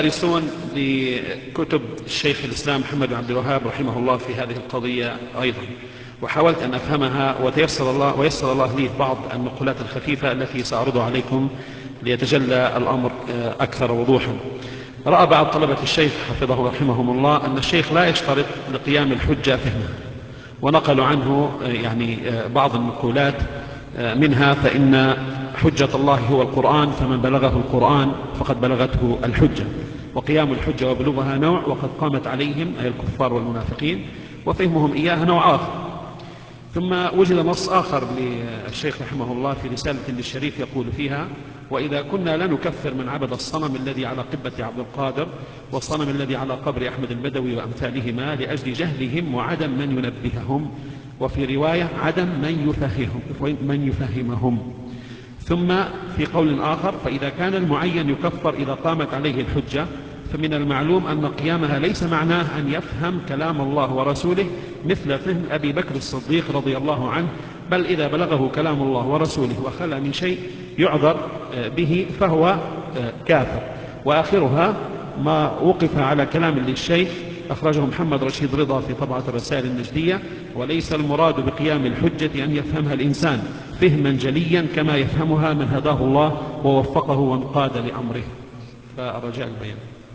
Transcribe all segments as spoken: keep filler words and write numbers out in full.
يدرسون لكتب الشيخ الإسلام محمد بن عبد الوهاب رحمه الله في هذه القضية أيضا، وحاولت أن أفهمها وتيسر الله ويسر الله لي بعض النقولات الخفيفة التي سأعرضها عليكم ليتجلى الأمر أكثر وضوحا. رأى بعض طلبة الشيخ حفظه رحمهم الله أن الشيخ لا يشترط لقيام الحجة فهمه، ونقلوا عنه يعني بعض النقولات منها: فإن حجة الله هو القرآن، فمن بلغه القرآن فقد بلغته الحجة، وقيام الحجة وبلوغها نوع، وقد قامت عليهم أي الكفار والمنافقين وفهمهم إياها نوع آخر. ثم وجد نص آخر للشيخ رحمه الله في رسالة للشريف يقول فيها: وإذا كنا لا نكفر من عبد الصنم الذي على قبة عبد القادر والصنم الذي على قبر أحمد البدوي وأمثالهما لأجل جهلهم وعدم من ينبههم، وفي رواية عدم من يفهمهم, من يفهمهم. ثم في قول آخر: فإذا كان المعين يكفر إذا قامت عليه الحجة، فمن المعلوم أن قيامها ليس معناه أن يفهم كلام الله ورسوله مثل فهم أبي بكر الصديق رضي الله عنه، بل إذا بلغه كلام الله ورسوله وخلى من شيء يعذر به فهو كافر. وآخرها ما وقف على كلام للشيخ أخرجه محمد رشيد رضا في طبعة الرسائل النجدية: وليس المراد بقيام الحجة أن يفهمها الإنسان فهما جليا كما يفهمها من هداه الله ووفقه وانقاد لأمره. فرجاء البيان.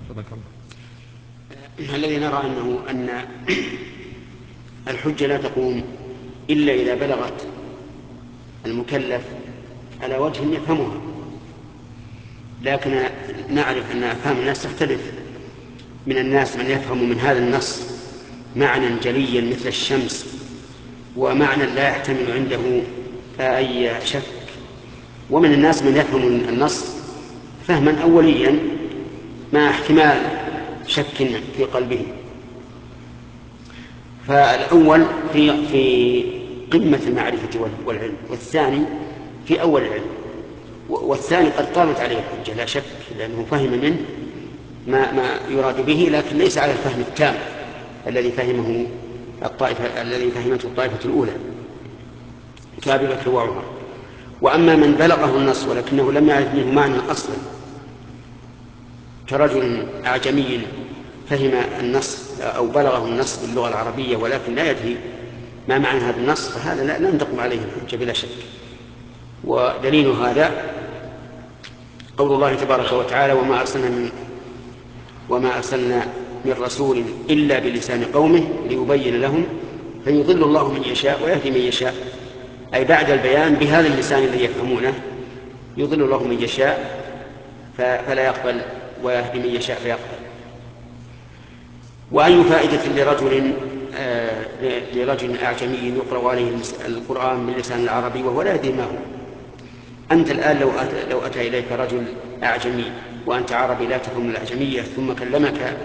الذي نرى أنه أن الحجة لا تقوم إلا إذا بلغت المكلف على وجه يفهمها، لكن نعرف أن أفهام الناس تختلف. من الناس من يفهم من هذا النص معنى جليا مثل الشمس ومعنى لا يحتمل عنده أي شك، ومن الناس من يفهم النص فهما أوليا مع احتمال شك في قلبه. فالأول في في قمة المعرفة والعلم، والثاني في أول العلم، والثاني قد قامت عليه الحجة لا شك، لأنه فهم منه ما ما يراد به، لكن ليس على الفهم التام الذي فهمه الطائفة الذي فهمته الطائفة الأولى كأبي بكر وعمر. وأما من بلغه النص ولكنه لم يعرف منه معنى أصلا، كرجل أعجمي فهم النص أو بلغه النص باللغة العربية ولكن لا يدري ما معنى هذا النص، فهذا لن تقوم عليه الحجة بلا شك. ودليل هذا قول الله تبارك وتعالى: وما أرسلنا من وما أرسلنا من رسول إلا بلسان قومه ليبين لهم فيضل الله من يشاء ويهدي من يشاء، أي بعد البيان بهذا اللسان الذي يفهمونه يضل الله من يشاء فلا يقبل ويهدي من يشاء فيقبل. وأي فائدة لرجل آه لرجل أعجمي يقرأ عليه القرآن باللسان العربي وهو لا يدري ما هو؟ أنت الآن لو أتى, لو أتى إليك رجل أعجمي وأنت عربي لا تفهم الأعجمية ثم كلمك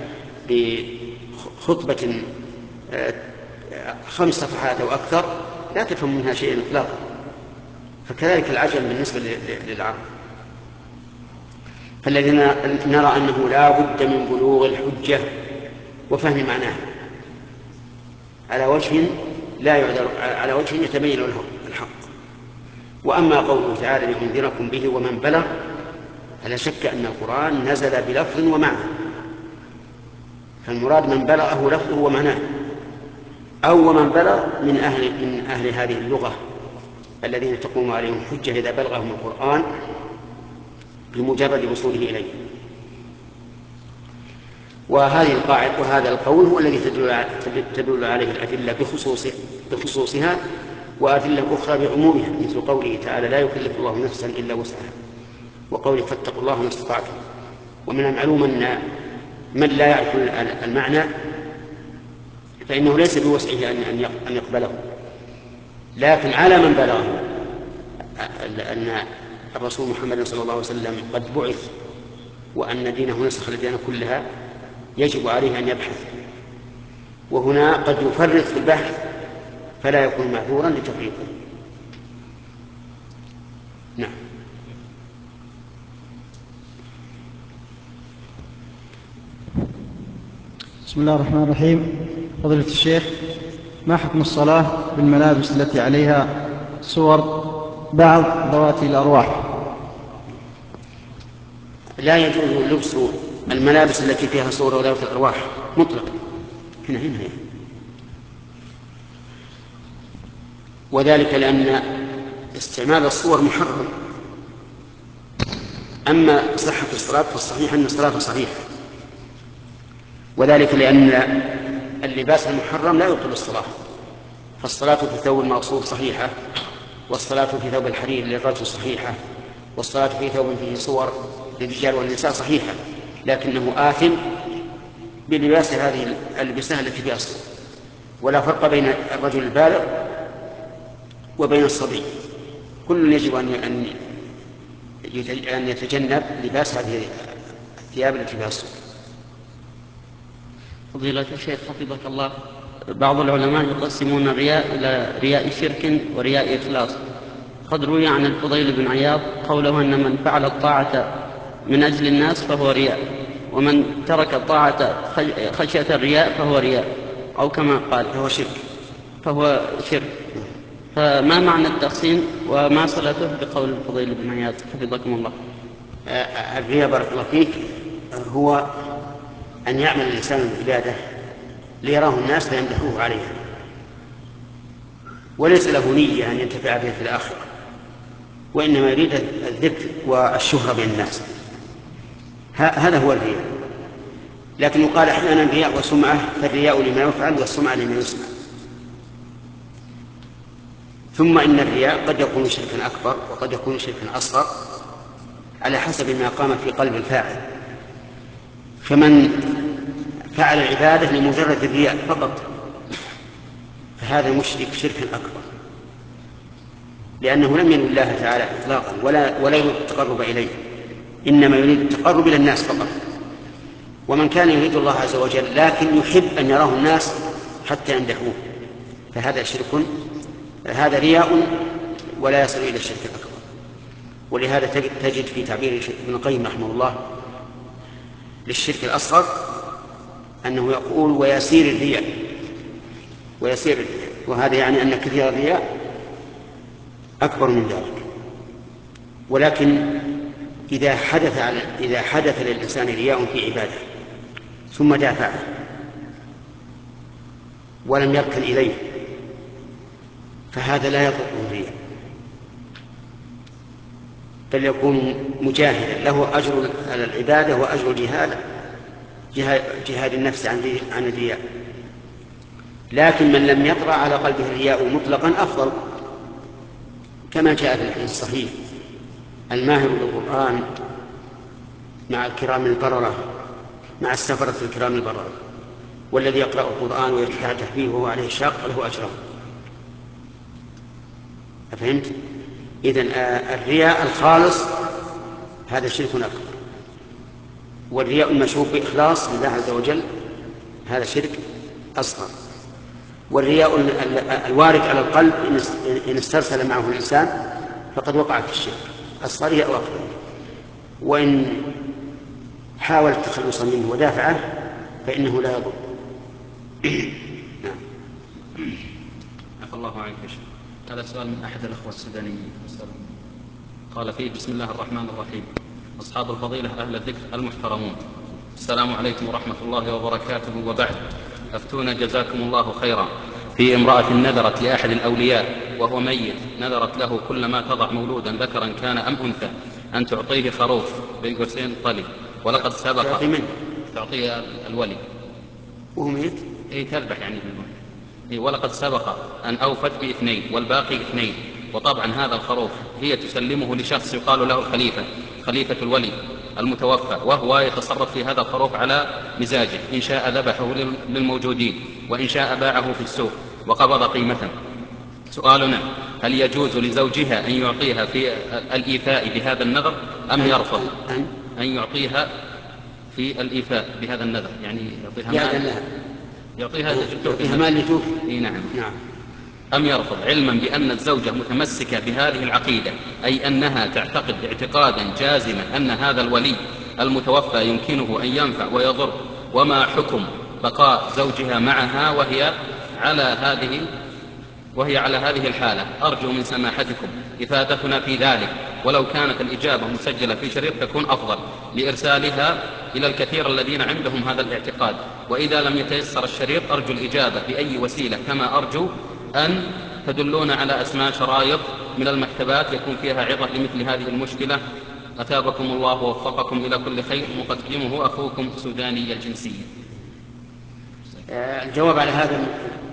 بخطبة آه خمس صفحات أو أكثر لا تفهم منها شيئا إطلاقا، فكذلك العجم بالنسبة للعرب. فالذي نرى أنه لا بد من بلوغ الحجة وفهم معناها على وجه لا يعذر، على وجه يتبين له الحق. وأما قوله تعالى: لأنذركم به ومن بلغ، فلا شك أن القرآن نزل بلفظ ومعنى، فالمراد من بلغه لفظه ومعناه، أو ومن بلغ من أهل, من أهل هذه اللغة الذين تقوم عليهم الحجة إذا بلغهم القرآن بمجرد وصوله إليه. وهذه القاعدة وهذا القول هو الذي تدل عليه الأدلة بخصوصه بخصوصها وأدلة أخرى بعمومها، مثل قوله تعالى: لا يكلف الله نفسا إلا وسعها، وقوله: فاتقوا الله ما استطعتم. ومن المعلوم أن من لا يعرف المعنى فإنه ليس بوسعه أن يقبله، لكن على من بلغه أن الرسول محمد صلى الله عليه وسلم قد بعث وأن دينه نسخ الأديان كلها يجب عليه أن يبحث، وهنا قد يفرط في البحث فلا يكون معذورا لتفريطه. نعم. بسم الله الرحمن الرحيم. فضيلة الشيخ، ما حكم الصلاة بالملابس التي عليها صور بعض ذوات الأرواح؟ لا يجوز لبس الملابس التي فيها صور ولاية الأرواح مطلق هنا هنا هنا. وذلك لأن استعمال الصور محرم. أما صحة الصلاة فالصحيح أن الصلاة صحيحة، وذلك لأن اللباس المحرم لا يبطل الصلاة، فالصلاة في ثوب المغصوب صحيحة، والصلاة في ثوب الحرير للرجل صحيحة، والصلاة في ثوب فيه صور للرجال والنساء صحيحة، لكنه آثم بلباس هذه الألبسة التي فيها صور. ولا فرق بين الرجل البالغ وبين الصبي، كل يجب أن أن يتجنب لباس هذه الثياب التي فيها الصور. فضيلة الشيخ حفظك الله، بعض العلماء يقسمون الرياء إلى رياء شرك ورياء إخلاص. قد روي عن الفضيل بن عياض قوله أن من فعل الطاعة من أجل الناس فهو رياء، ومن ترك الطاعة خشية الرياء فهو رياء، أو كما قال فهو شرك فهو شرك. فما معنى التقسيم وما صلته بقول الفضيل بن عياض حفظكم الله؟ الرياء بارك الله فيك هو أن يعمل الإنسان العبادة ليراه الناس فيمدحوه عليها، وليس له نية أن ينتفع بها في الآخرة، وإنما يريد الذكر والشهرة بين الناس. هذا هو الرياء. لكن يقال أحيانا رياء وسمعة، فالرياء لما يفعل والسمعة لما يسمع. ثم إن الرياء قد يكون شركا أكبر وقد يكون شركا أصغر على حسب ما قام في قلب الفاعل. فمن فعل العبادة لمجرد الرياء فقط فهذا مشرك شركا أكبر، لأنه لم ينوي الله تعالى إطلاقا ولا ولا يريد التقرب إليه، إنما يريد التقرب إلى الناس فقط. ومن كان يريد الله عز وجل لكن يحب أن يراه الناس حتى يمدحوه فهذا شرك، هذا رياء ولا يصل إلى الشرك الأكبر. ولهذا تجد في تعبير ابن القيم رحمه الله للشرك الأصغر أنه يقول ويسير الرياء، ويسير الرياء، وهذا يعني أن كثير الرياء أكبر من ذلك. ولكن إذا حدث على إذا حدث للإنسان رياء في عبادة ثم دافعه ولم يركن إليه فهذا لا يضره الرياء، بل يكون مجاهدا له أجر على العبادة وأجر جهاد جهاد النفس عن الرياء. لكن من لم يطرأ على قلبه الرياء مطلقا أفضل، كما جاء في الحديث الصحيح: الماهر بالقرآن مع الكرام البررة مع السفرة الكرام البررة، والذي يقرأ القرآن ويتحدث به وهو عليه شاق له أجره. أفهمت؟ إذن الرياء الخالص هذا شرك أكبر، والرياء المشروب بإخلاص لله عز وجل هذا شرك أصغر. والرياء الوارد على القلب إن استرسل معه الإنسان فقد وقع في الشرك أصغر أو أكبر، وإن حاول التخلص منه ودافعه فإنه لا يضر. نعم. عفى الله عنك يا شيخ. هذا سؤال من أحد الأخوة السودانيين، قال فيه: بسم الله الرحمن الرحيم. أصحاب الفضيلة أهل الذكر المحترمون، السلام عليكم ورحمة الله وبركاته، وبعد. أفتونا جزاكم الله خيرا في امرأة نذرت لأحد الأولياء وهو ميت، نذرت له كلما تضع مولودا ذكرا كان أم أنثى أن تعطيه خروف بين قوسين طلي، ولقد سبق تعطي من؟ تعطيه الولي وهو ميت؟ إيه تذبح يعني إيه. ولقد سبق أن أوفت باثنين والباقي اثنين، وطبعا هذا الخروف هي تسلمه لشخص يقال له الخليفة، خليفة الولي المتوفى، وهو يتصرف في هذا الخروف على مزاجه، إن شاء ذبحه للموجودين وإن شاء باعه في السوق وقبض قيمته. سؤالنا: هل يجوز لزوجها أن يعطيها في الإيفاء بهذا النذر أم يرفض أن يعطيها في الإيفاء بهذا النذر؟ يعني يعطيها مال، يعطيها يعطيها مال لتوفي. إيه نعم. نعم. أم يرفض، علما بأن الزوجة متمسكة بهذه العقيدة، أي أنها تعتقد اعتقادا جازما أن هذا الولي المتوفى يمكنه أن ينفع ويضر؟ وما حكم بقاء زوجها معها وهي على هذه وهي على هذه الحالة؟ أرجو من سماحتكم إفادتنا في ذلك، ولو كانت الإجابة مسجلة في شريط تكون أفضل لإرسالها إلى الكثير الذين عندهم هذا الاعتقاد. وإذا لم يتيسر الشريط أرجو الإجابة بأي وسيلة، كما أرجو أن تدلون على أسماء شرائط من المكتبات يكون فيها عظة لمثل هذه المشكلة. أثابكم الله ووفقكم إلى كل خير. مقدمه أخوكم سوداني الجنسية. الجواب على هذا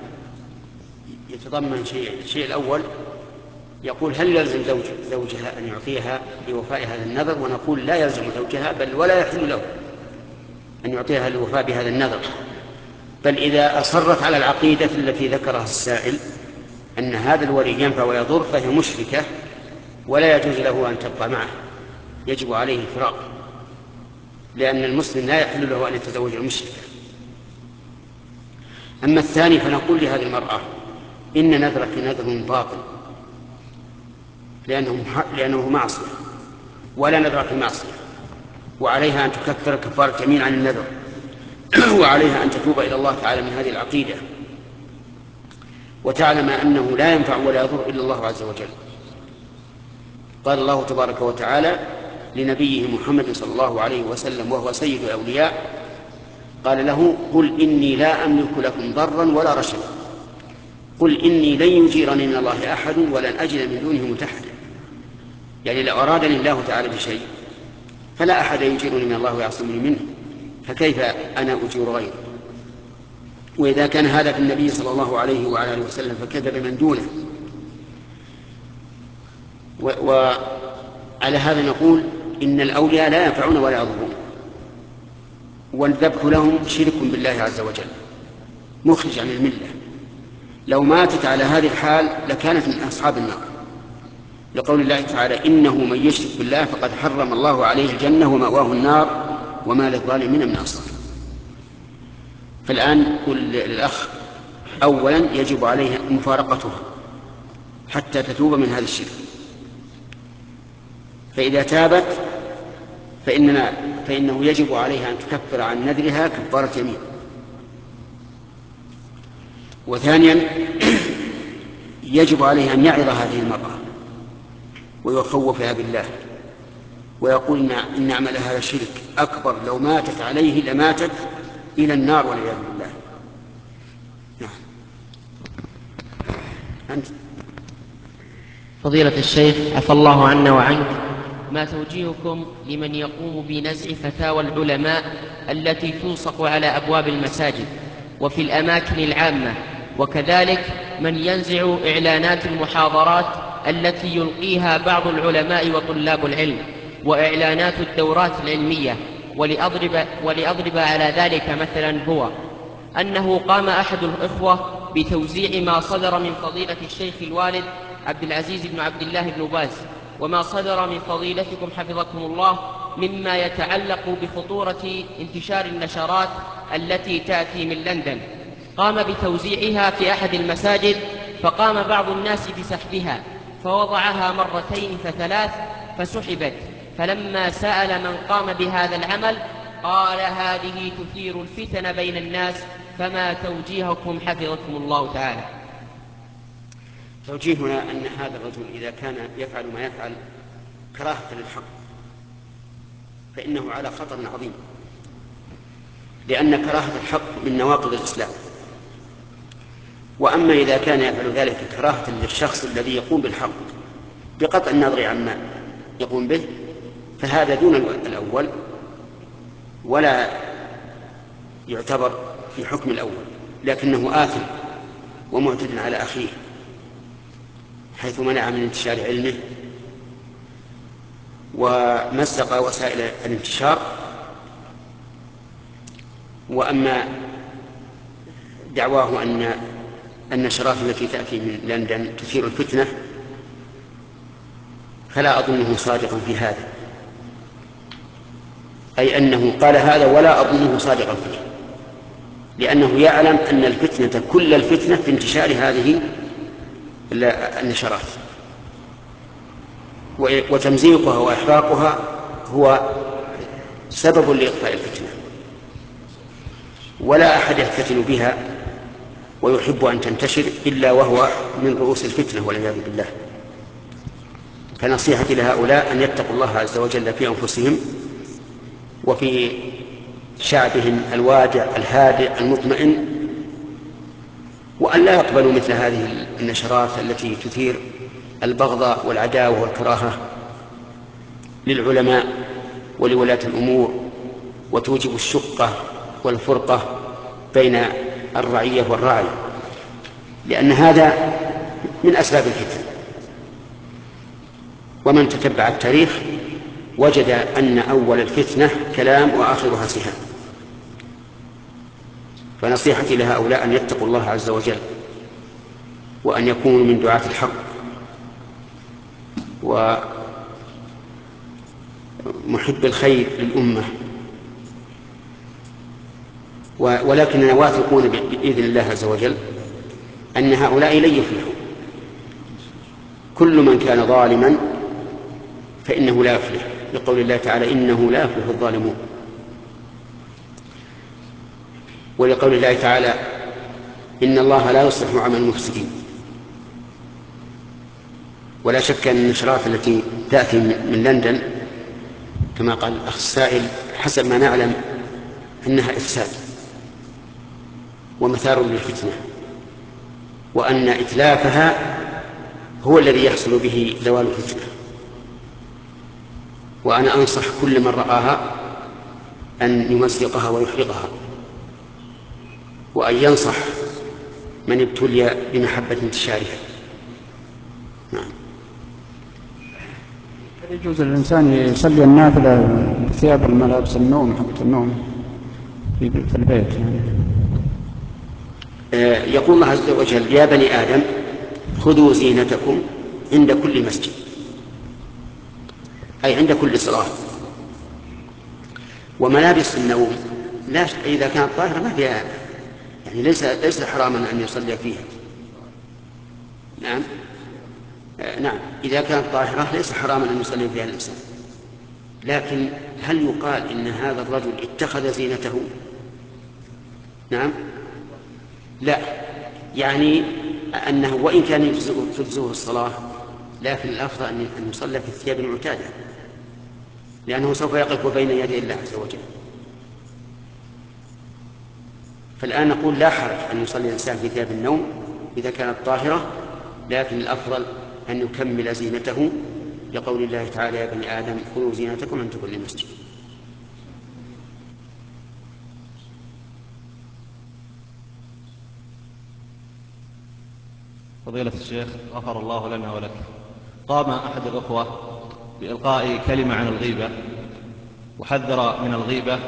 يتضمن شيء. الشيء الأول يقول هل يلزم زوج زوجها أن يعطيها لوفاء هذا النذر؟ ونقول لا يلزم زوجها، بل ولا يحل له أن يعطيها لوفاء بهذا النذر، بل إذا أصرت على العقيدة التي ذكرها السائل أن هذا الولي ينفع ويضر فهي مشركة ولا يجوز له أن تبقى معه، يجب عليه الفراق، لأن المسلم لا يحل له أن يتزوج المشركة. أما الثاني فنقول لهذه المرأة إن نذرك نذر باطل لأنه, لأنه معصية، ولا نذر في معصية، وعليها أن تكفر كفارة يمين عن النذر، وعليها أن تتوب إلى الله تعالى من هذه العقيدة، وتعلم أنه لا ينفع ولا يضر إلا الله عز وجل. قال الله تبارك وتعالى لنبيه محمد صلى الله عليه وسلم وهو سيد الأولياء، قال له قل إني لا أملك لكم ضرا ولا رشدا، قل إني لن يجيرني من الله أحد ولن أجد من دونه ملتحدا. يعني لو أرادني الله تعالى بشيء فلا أحد يجيرني من الله ويعصمني منه، فكيف أنا أجير غيري؟ وإذا كان هذا في النبي صلى الله عليه وعلى آله وسلم فكذب من دونه. وعلى هذا نقول إن الأولياء لا ينفعون ولا يضرون، والذبح لهم شرك بالله عز وجل مخرج عن الملة. لو ماتت على هذه الحال لكانت من أصحاب النار، لقول الله تعالى إنه من يشرك بالله فقد حرم الله عليه الجنة ومأواه النار وما للظالمين من أنصار. فالآن قل للأخ أولا يجب عليه مفارقتها حتى تتوب من هذا الشرك، فإذا تابت فإننا فإنه يجب عليها أن تكفر عن نذرها كفارة يمين. وثانيا يجب عليها أن يعظ هذه المرأة ويخوفها بالله ويقول إن عمل هذا شرك أكبر، لو ماتت عليه لماتت إلى النار والعياذ بالله. نعم. أنت. فضيلة الشيخ عفى الله عنا وعنك، ما توجيهكم لمن يقوم بنزع فتاوى العلماء التي تلصق على أبواب المساجد وفي الأماكن العامة، وكذلك من ينزع إعلانات المحاضرات التي يلقيها بعض العلماء وطلاب العلم وإعلانات الدورات العلمية؟ ولأضرب, ولأضرب على ذلك مثلا هو أنه قام أحد الإخوة بتوزيع ما صدر من فضيلة الشيخ الوالد عبد العزيز بن عبد الله بن باز وما صدر من فضيلتكم حفظكم الله مما يتعلق بخطورة انتشار النشرات التي تأتي من لندن. قام بتوزيعها في أحد المساجد، فقام بعض الناس بسحبها، فوضعها مرتين فثلاث فسحبت، فلما سأل من قام بهذا العمل قال هذه تثير الفتن بين الناس، فما توجيهكم حفظكم الله تعالى؟ توجيهنا أن هذا الرجل إذا كان يفعل ما يفعل كراهة للحق فإنه على خطر عظيم، لأن كراهة الحق من نواقض الإسلام. وأما إذا كان يفعل ذلك كراهة للشخص الذي يقوم بالحق بقطع النظر عما يقوم به فهذا دون الأول ولا يعتبر في حكم الأول، لكنه آثم ومعتد على أخيه حيث منع من انتشار علمه ومزق وسائل الانتشار. وأما دعواه أن النشرات التي تأتي من لندن تثير الفتنة فلا أظنه صادقا في هذا، أي أنه قال هذا ولا أظنه صادقا فيه، لأنه يعلم أن الفتنة كل الفتنة في انتشار هذه النشرات، وتمزيقها وإحراقها هو سبب لإطفاء الفتنة، ولا أحد يفتتن بها ويحب أن تنتشر إلا وهو من رؤوس الفتنة والعياذ بالله. فنصيحتي لهؤلاء أن يتقوا الله عز وجل في أنفسهم وفي شعبهم الوادع الهادئ المطمئن، وأن لا يقبلوا مثل هذه النشرات التي تثير البغضاء والعداوة والكراهة للعلماء ولولاة الأمور، وتوجب الشقة والفرقة بين الرعية والراعي، لأن هذا من أسباب الفتن. ومن تتبع التاريخ وجد أن أول الفتنة كلام وآخرها سهام. فنصيحتي لهؤلاء أن يتقوا الله عز وجل، وأن يكونوا من دعاة الحق ومحب الخير للأمة، ولكننا واثقون بإذن الله عز وجل أن هؤلاء لن يفلحوا. كل من كان ظالما فإنه لا يفلح، لقول الله تعالى إنه لا يفلح الظالمون، ولقول الله تعالى إن الله لا يصلح عمل المفسدين. ولا شك أن النشرات التي تأتي من لندن كما قال الأخ السائل حسب ما نعلم أنها إفساد ومثار للفتنة، وأن إتلافها هو الذي يحصل به زوال الفتنة. وأنا أنصح كل من رآها أن يمزقها ويحرقها، وأن ينصح من ابتلي بمحبة انتشارها. نعم. يجوز الإنسان يصلي النافلة بثياب الملابس النوم حقت النوم في البيت يعني. آه يقول الله عز وجل يا بني آدم خذوا زينتكم عند كل مسجد، أي عند كل صلاة. وملابس النوم لا إذا كانت طاهرة ما فيها، يعني ليس ليس حراما أن يصلي فيها. نعم آه نعم إذا كانت طاهرة ليس حراما أن يصلي فيها الإنسان، لكن هل يقال إن هذا الرجل اتخذ زينته؟ نعم لا، يعني أنه وإن كان يجزئه الصلاة لكن الأفضل أن يصلى في الثياب المعتادة، لأنه سوف يقف بين يدي الله عز وجل. فالآن نقول لا حرج أن يصلي الإنسان في ثياب النوم إذا كانت طاهرة، لكن الأفضل أن يكمل زينته، لقول الله تعالى يا بني آدم خذوا زينتكم عند كل مسجد. فضيلة الشيخ غفر الله لنا ولك، قام أحد الأخوة بإلقاء كلمة عن الغيبة، وحذر من الغيبة،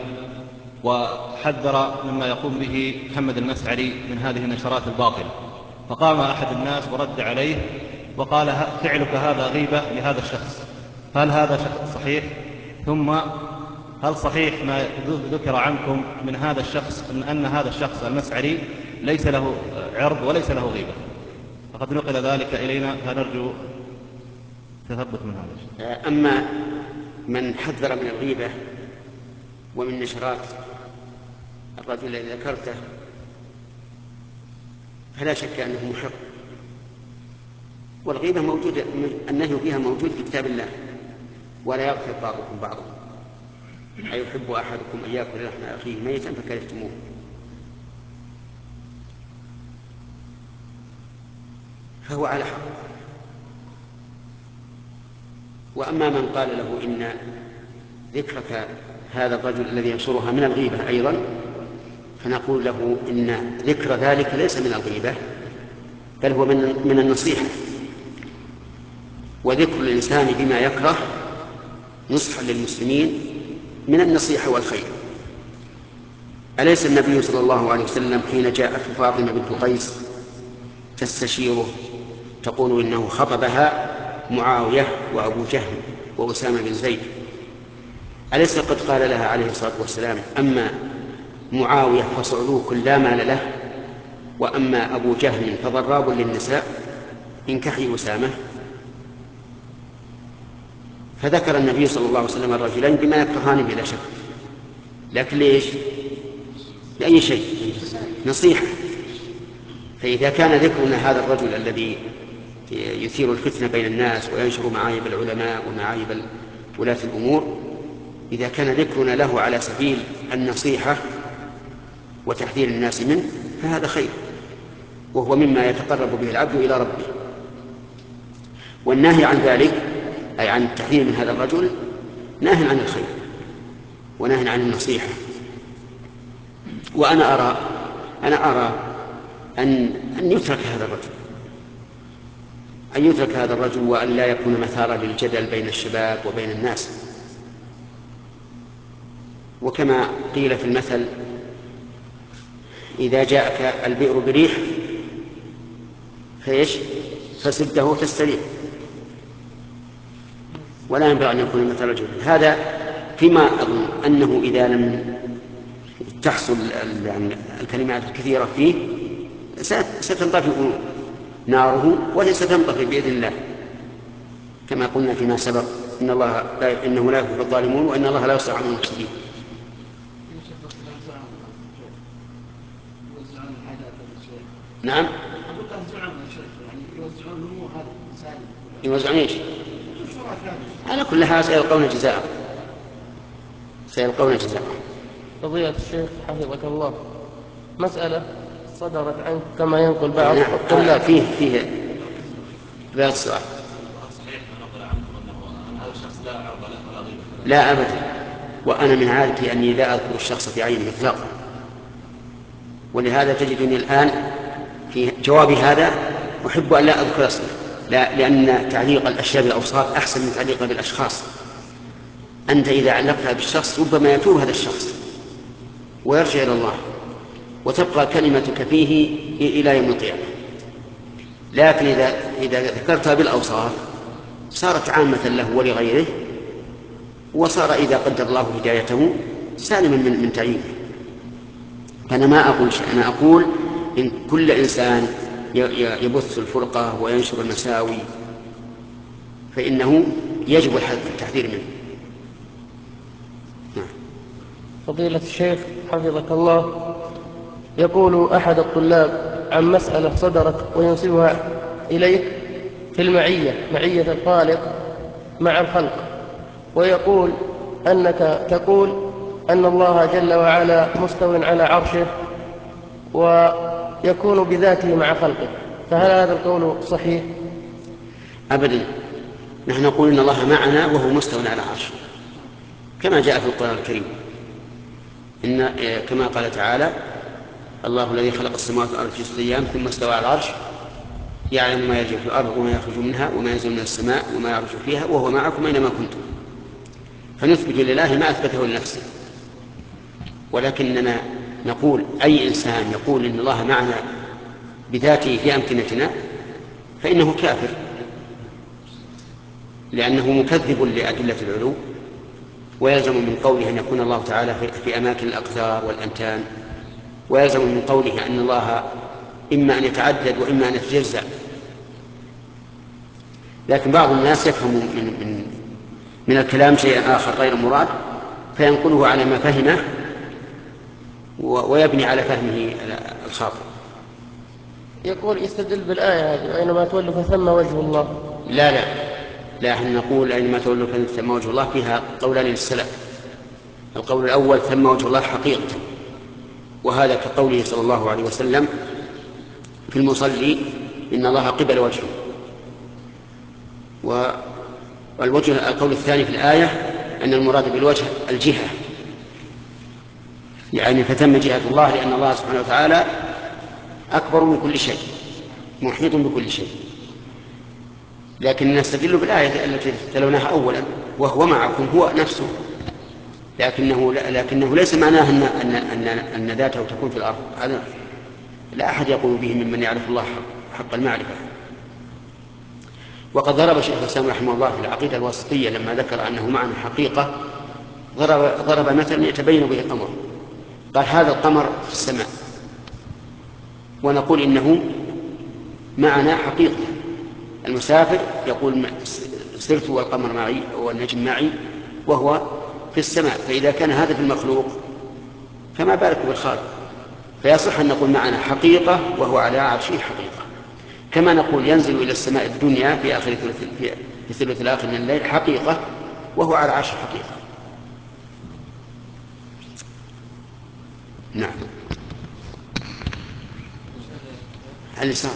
وحذر مما يقوم به محمد المسعري من هذه النشرات الباطلة. فقام أحد الناس ورد عليه وقال فعلك هذا غيبة لهذا الشخص، هل هذا صحيح؟ ثم هل صحيح ما ذكر عنكم من هذا الشخص أن, أن هذا الشخص المسعري ليس له عرض وليس له غيبة؟ فقد نقل ذلك إلينا، فنرجو تثبت من هذا الشيء. أما من حذر من الغيبة ومن نشرات الرجل الذي ذكرته فلا شك أنه محق، والغيبة موجودة، النهي فيها موجود في كتاب الله، ولا يغفر بعضكم بعضا، أيحب أحدكم أن يأكل لحم أخيه ميتا فكرهتموه. فهو على حق. وأما من قال له إن ذكرك هذا الرجل الذي ينشرها من الغيبة أيضا، فنقول له إن ذكر ذلك ليس من الغيبة، بل هو من من النصيحة، وذكر الإنسان بما يكره نصحا للمسلمين من النصيحة والخير. أليس النبي صلى الله عليه وسلم حين جاءت فاطمة بنت قيس تستشيره تقول إنه خطبها معاوية وأبو جهل وأسامة بن زيد، أليس قد قال لها عليه الصلاة والسلام أما معاوية فصعلوك لا مال له، وأما أبو جهل فضراب للنساء انكحي أسامة؟ فذكر النبي صلى الله عليه وسلم الرجلين بما يكرهان بلا شك، لكن ليش؟ لأي شيء؟ نصيحة. فإذا كان ذكرنا هذا الرجل الذي يثير الفتنة بين الناس وينشر معايب العلماء ومعايب ولاة الأمور، إذا كان ذكرنا له على سبيل النصيحة وتحذير الناس منه فهذا خير، وهو مما يتقرب به العبد إلى ربه. والنهي عن ذلك أي عن التحذير من هذا الرجل ناهي عن الخير وناهي عن النصيحة. وأنا أرى أنا أرى أن أن يترك هذا الرجل أن يترك هذا الرجل وأن لا يكون مثارا للجدل بين الشباب وبين الناس. وكما قيل في المثل: إذا جاءك البئر بريح فإيش فسده تستريح. ولا ينبغي أن يكون مثل رجل هذا، فيما أظن أنه إذا لم تحصل الكلمات الكثيرة فيه ستنطفئ ناره وستنطفئ بإذن الله، كما قلنا فيما سبق: إن الله لا إنه لا يحب الظالمون وإن الله لا يصلح عن المفسدين. نعم. يوزعون ايش؟ على كل حال سيلقون جزاء سيلقون جزاء. فضيلة الشيخ حفظك الله، مسألة صدرت عنك كما ينقل بعض نعم. الطلاب. فيه فيه بعض السؤال. لا أبدا، وأنا من عادتي أني لا أذكر الشخص في عينه إطلاقا، ولهذا تجدني الآن في جوابي هذا أحب أن لا أذكر اسمه، لا لأن تعليق الأشياء بالأوصاف أحسن من تعليقها بالأشخاص. أنت إذا علقتها بالشخص ربما يتوب هذا الشخص ويرجع إلى الله وتبقى كلمتك فيه إلى يوم القيامة. لكن إذا إذا ذكرتها بالأوصاف صارت عامة له ولغيره، وصار إذا قدر الله هدايته سالما من من تعيينه. فأنا ما أقول شيء، أنا أقول إن كل إنسان يبث الفرقة وينشر المساوي فإنه يجب التحذير منه. فضيلة الشيخ حفظك الله، يقول أحد الطلاب عن مسألة صدرت وينسبها إليك في المعية، معية الخالق مع الخلق، ويقول أنك تقول أن الله جل وعلا مستو على عرشه ويكون بذاته مع خلقه، فهل هذا القول صحيح؟ أبدا، نحن نقول إن الله معنا وهو مستو على عرشه كما جاء في القرآن الكريم، إن كما قال تعالى: الله الذي خلق السماوات والأرض في ستة أيام ثم استوى على العرش يعلم ما يجري في الأرض وما يخرج منها وما ينزل من السماء وما يعرج فيها وهو معكم أينما كنتم. فنثبت لله ما أثبته لنفسه، ولكننا نقول أي إنسان يقول إن الله معنا بذاته في أمكنتنا فإنه كافر، لأنه مكذب لأدلة العلو، ويلزم من قوله أن يكون الله تعالى في أماكن الأقدار والأمتان، ويلزم من قوله أن الله إما أن يتعدد وإما أن يتجزأ. لكن بعض الناس يفهم من, من, من الكلام شيئا آخر غير مراد فينقله على ما فهمه ويبني على فهمه الخاطئ. يقول يستدل بالآية هذه: أينما تولوا فثم وجه الله. لا لا لا احنا نقول أينما تولوا فثم وجه الله فيها قولان للسلف. القول الأول: ثم وجه الله حقيقة، وهذا كقوله صلى الله عليه وسلم في المصلي: إن الله قبل وجهه. والوجه القول الثاني في الآية أن المراد بالوجه الجهة، يعني فتم جهة الله، لأن الله سبحانه وتعالى أكبر من كل شيء محيط بكل شيء. لكن نستدل بالآية التي تلوناها أولا: وهو معكم، هو نفسه، لكنه, لكنه ليس معناه أن, أن, أن, أن ذاته تكون في الأرض. هذا لا أحد يقول به ممن يعرف الله حق المعرفة. وقد ضرب شيخ الإسلام رحمه الله في العقيدة الواسطية لما ذكر أنه معنى حقيقة، ضرب, ضرب مثلا يتبين به القمر، قال: هذا القمر في السماء، ونقول إنه معنى حقيقة. المسافر يقول: سرت والقمر معي والنجم معي وهو في السماء. فإذا كان هذا في المخلوق فما بالك بالخالق؟ فيصح أن نقول معنى حقيقة وهو على عرشه حقيقة. كما نقول ينزل إلى السماء الدنيا في آخر في الثلث الآخر من الليل حقيقة، وهو على العرش حقيقة. نعم. اليسار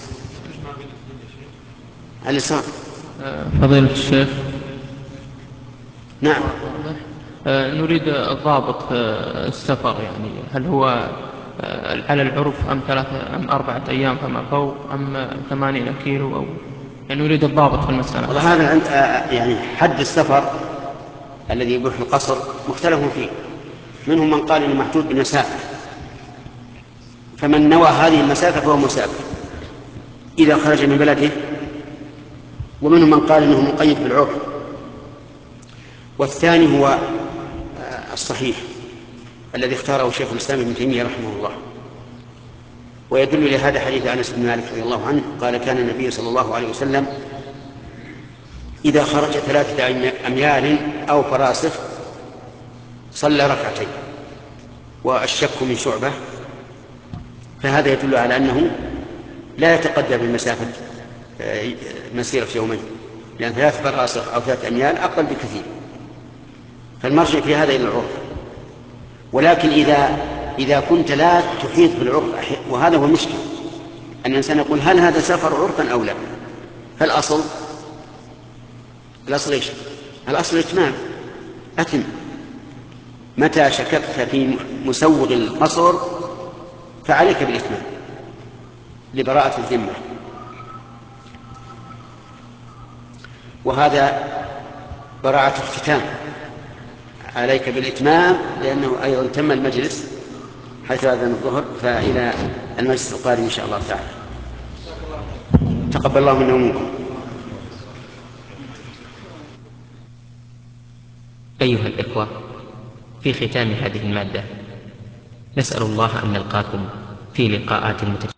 اليسار. فضيلة الشيخ. نعم. نريد الضابط في السفر، يعني هل هو على العرف أم ثلاثة أم أربعة أيام فما فوق أم ثمانين كيلو، أو يعني نريد الضابط في المسألة. والله هذا يعني حد السفر الذي يبيح القصر مختلف فيه، منهم من قال إنه محدود بالمسافة، فمن نوى هذه المسافة فهو مسافر إذا خرج من بلده، ومنهم من قال إنه مقيد بالعرف. والثاني هو الصحيح الذي اختاره شيخ الإسلام ابن تيمية رحمه الله، ويدل لهذا حديث أنس بن مالك رضي الله عنه قال كان النبي صلى الله عليه وسلم إذا خرج ثلاثة أميال أو فراسخ صلى ركعتين. والشك من شعبة، فهذا يدل على أنه لا يتقدم المسافة مسيرة يومين، لأن ثلاث فراسخ أو ثلاث أميال أقل بكثير، فالمرجع في هذا إلى العرف. ولكن إذا إذا كنت لا تحيط بالعرف، وهذا هو المشكلة، أن الإنسان يقول هل هذا سفر عرفا أو لا؟ فالأصل الأصل إيش؟ الأصل الإتمام. أتم. متى شككت في مسوغ القصر فعليك بالإتمام لبراءة الذمة، وهذا براءة اختتام، عليك بالإتمام لأنه أيضا تم المجلس حيث أذن الظهر، فإلى المجلس القادم إن شاء الله تعالى. تقبل الله منا ومنكم. أيها الإخوة، في ختام هذه المادة نسأل الله أن نلقاكم في لقاءات متجددة.